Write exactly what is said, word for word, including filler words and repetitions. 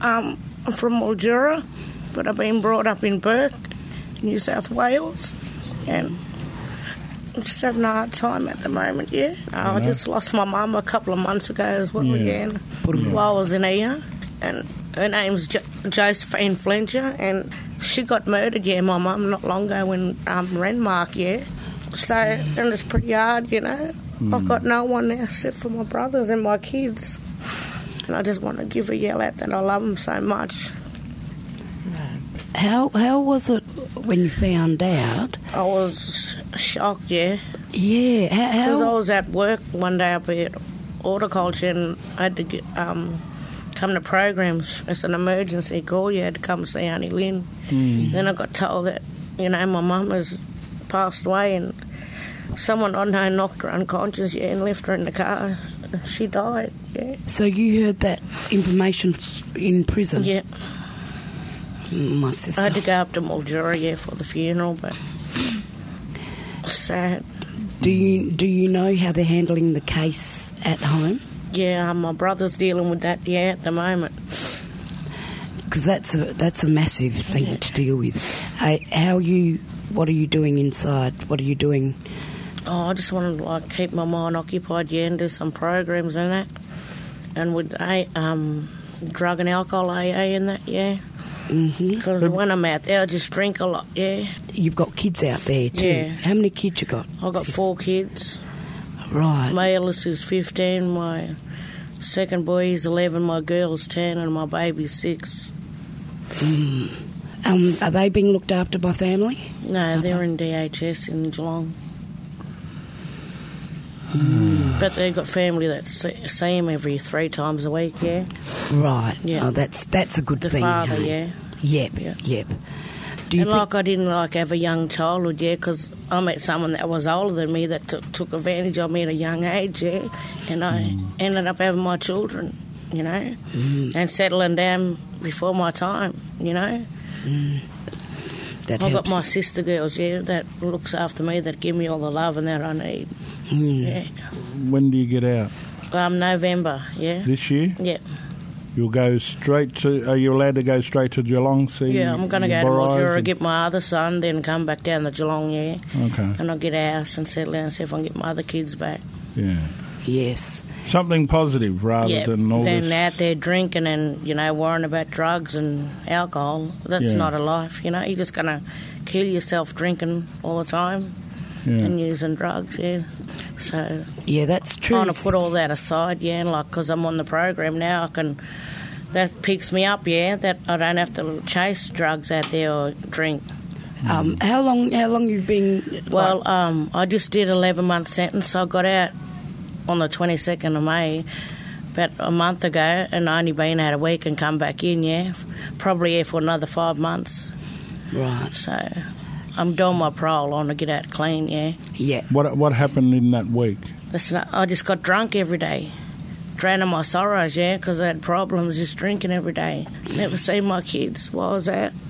Um, I'm from Mildura, but I've been brought up in Burke, New South Wales, and I'm just having a hard time at the moment, yeah. Uh, I just lost my mum a couple of months ago as well, yeah, yeah. while I was in here, and her name's jo- Josephine Fletcher, and she got murdered, yeah, my mum, not long ago in um, Renmark, yeah. So, and it's pretty hard, you know. Mm. I've got no one now except for my brothers and my kids. And I just want to give a yell out that I love them so much. How how was it when you found out? I was shocked, yeah. Yeah, how? Because I was at work one day up at horticulture and I had to get, um, come to programs. It's an emergency call. You had to come see Auntie Lynn. Mm. Then I got told that, you know, my mum has passed away and someone I know knocked her unconscious, yeah, and left her in the car. She died, yeah. So you heard that information in prison? Yeah. My sister. I had to go up to Mildura, yeah, for the funeral, but sad. Do you do you know how they're handling the case at home? Yeah, my brother's dealing with that, yeah, at the moment. Because that's a that's a massive thing yeah. to deal with. Hey, how are you? What are you doing inside? What are you doing? Oh, I just want to like keep my mind occupied, yeah, and do some programs and that, and with a um, drug and alcohol A A and that, yeah. Because mm-hmm. when I'm out there, I just drink a lot, yeah. You've got kids out there too. Yeah. How many kids you got? I've got four kids. Right. My eldest is fifteen, my second boy is eleven, my girl's ten, and my baby's six. Mm. Um, are they being looked after by family? No, they're okay. in D H S in Geelong. Mm. But they've got family that see, see them every three times a week, yeah. Right. Yeah. Oh, that's that's a good the thing. The father, hey? yeah. Yep, yeah. yep. Do you and like I didn't like have a young childhood, yeah, because I met someone that was older than me that t- took advantage of me at a young age, yeah, and I mm. ended up having my children, you know, mm. and settling down before my time, you know. Mm. That I've helps. got my sister girls, yeah, that looks after me, that give me all the love and that I need. Mm. Yeah. When do you get out? Um, November, yeah. This year? Yeah. You'll go straight to... Are you allowed to go straight to Geelong? See yeah, I'm going to go to Mildura, and... get my other son, then come back down to Geelong, yeah. Okay. And I'll get a house and settle down and see if I can get my other kids back. Yeah. Yes. Something positive rather yeah, than all than this... out there drinking and, you know, worrying about drugs and alcohol. That's yeah. not a life, you know. You're just going to kill yourself drinking all the time yeah. and using drugs, yeah. So... Yeah, that's true. I want to put all that aside, yeah, and like, because I'm on the program now, I can... That picks me up, yeah, that I don't have to chase drugs out there or drink. Um, how long How long you been... Well, like... um, I just did an eleven-month sentence. So I got out on the twenty-second of May, about a month ago, and I only been out a week and come back in, yeah, probably here for another five months. Right. So I'm doing my parole. I want to get out clean, yeah. Yeah. What What happened in that week? That's not, I just got drunk every day. Drowning my sorrows, yeah, because I had problems just drinking every day. Never seen my kids. Why was that?